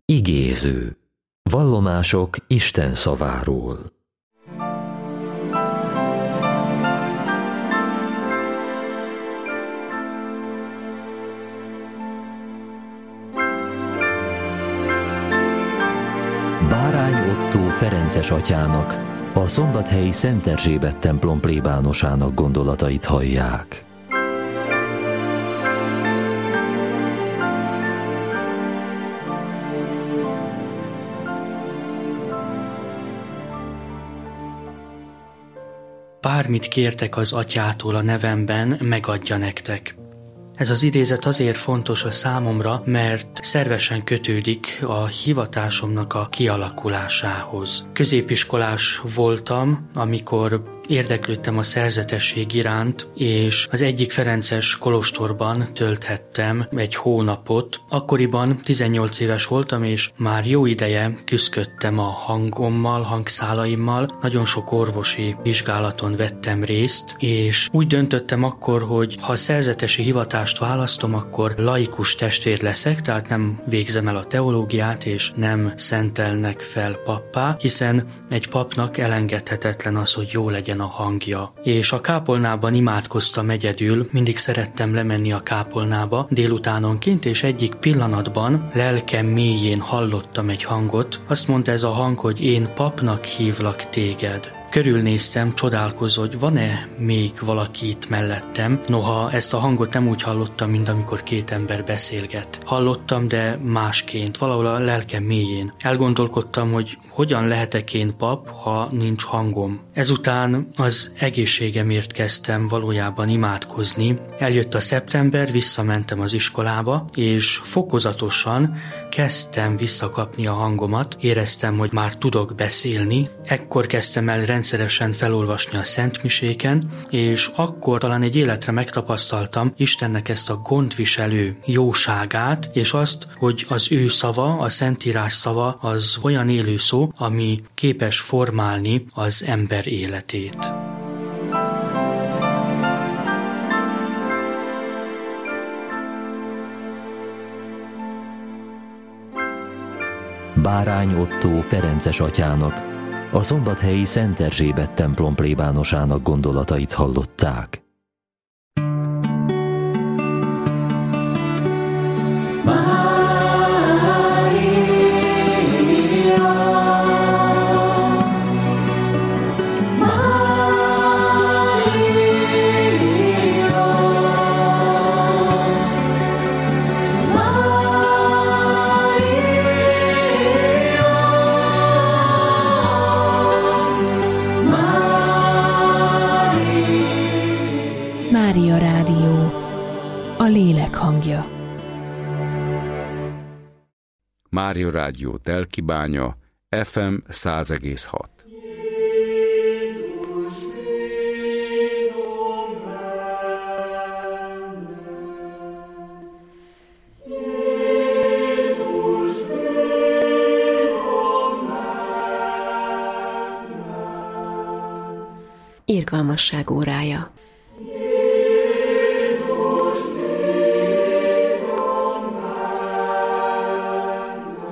Igéző. Vallomások Isten szaváról. Bárány Ottó ferences atyának, a szombathelyi Szent Erzsébet templom plébánosának gondolatait hallják. Bármit kértek az atyától a nevemben, megadja nektek. Ez az idézet azért fontos a számomra, mert szervesen kötődik a hivatásomnak a kialakulásához. Középiskolás voltam, amikor érdeklődtem a szerzetesség iránt, és az egyik ferences kolostorban tölthettem egy hónapot. Akkoriban 18 éves voltam, és már jó ideje küszködtem a hangommal, hangszálaimmal. Nagyon sok orvosi vizsgálaton vettem részt, és úgy döntöttem akkor, hogy ha a szerzetesi hivatást választom, akkor laikus testvér leszek, tehát nem végzem el a teológiát, és nem szentelnek fel pappá, hiszen egy papnak elengedhetetlen az, hogy jó legyen a hangja. És a kápolnában imádkoztam egyedül, mindig szerettem lemenni a kápolnába délutánonként, és egyik pillanatban lelkem mélyén hallottam egy hangot. Azt mondta ez a hang, hogy én papnak hívlak téged. Körülnéztem, csodálkozó, hogy van-e még valaki itt mellettem. Noha ezt a hangot nem úgy hallottam, mint amikor két ember beszélget. Hallottam, de másként, valahol a lelkem mélyén. Elgondolkodtam, hogy hogyan lehetek én pap, ha nincs hangom. Ezután az egészségemért kezdtem valójában imádkozni. Eljött a szeptember, visszamentem az iskolába, és fokozatosan kezdtem visszakapni a hangomat. Éreztem, hogy már tudok beszélni. Ekkor kezdtem el rendszeresen felolvasni a szentmiséken, és akkor talán egy életre megtapasztaltam Istennek ezt a gondviselő jóságát, és azt, hogy az ő szava, a Szentírás szava az olyan élő szó, ami képes formálni az ember életét. Bárány Ottó ferences atyának, a szombathelyi Szent Erzsébet templom plébánosának gondolatait hallották. Mária Rádió, a lélek hangja. Mária Rádió Telkibánya, FM 100,6. Irgalmasság órája.